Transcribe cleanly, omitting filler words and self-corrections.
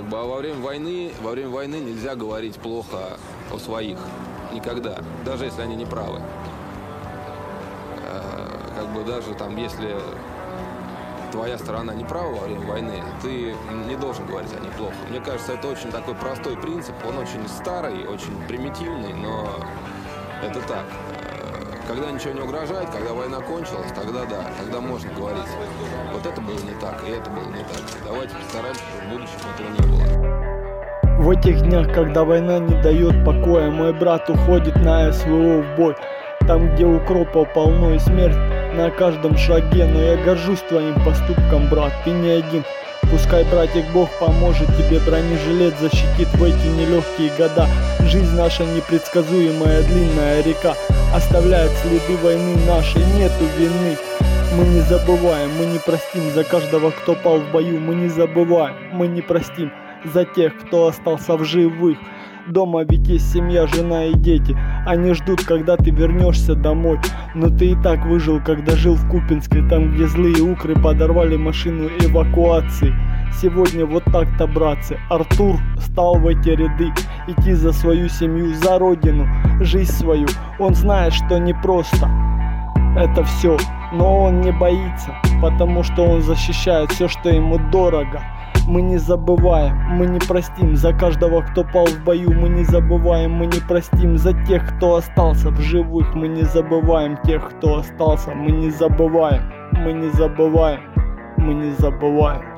Как бы, а во время войны нельзя говорить плохо о своих. Никогда. Даже если они не правы. Как бы даже там, если твоя сторона не права во время войны, ты не должен говорить о них плохо. Мне кажется, это очень такой простой принцип. Он очень старый, очень примитивный, но это так. Когда ничего не угрожает, когда война кончилась, тогда да, тогда можно говорить. Вот это было не так, и это было не так. Давайте постараемся, чтобы в будущем этого не было. В этих днях, когда война не дает покоя, мой брат уходит на СВО в бой. Там, где укропа полно и смерть на каждом шаге. Но я горжусь твоим поступком, брат, ты не один. Пускай, братик, Бог поможет тебе, бронежилет защитит в эти нелегкие года. Жизнь наша непредсказуемая, длинная река оставляет следы войны нашей, нету вины. Мы не забываем, мы не простим за каждого, кто пал в бою. Мы не забываем, мы не простим за тех, кто остался в живых. Дома ведь есть семья, жена и дети. Они ждут, когда ты вернешься домой. Но ты и так выжил, когда жил в Купинске, там, где злые укры подорвали машину эвакуации. Сегодня вот так-то, братцы, Артур стал в эти ряды, идти за свою семью, за родину, жизнь свою. Он знает, что непросто это все, но он не боится, потому что он защищает все, что ему дорого. Мы не забываем, мы не простим за каждого, кто пал в бою. Мы не забываем, мы не простим за тех, кто остался в живых. Мы не забываем тех, кто остался. Мы не забываем, мы не забываем, мы не забываем.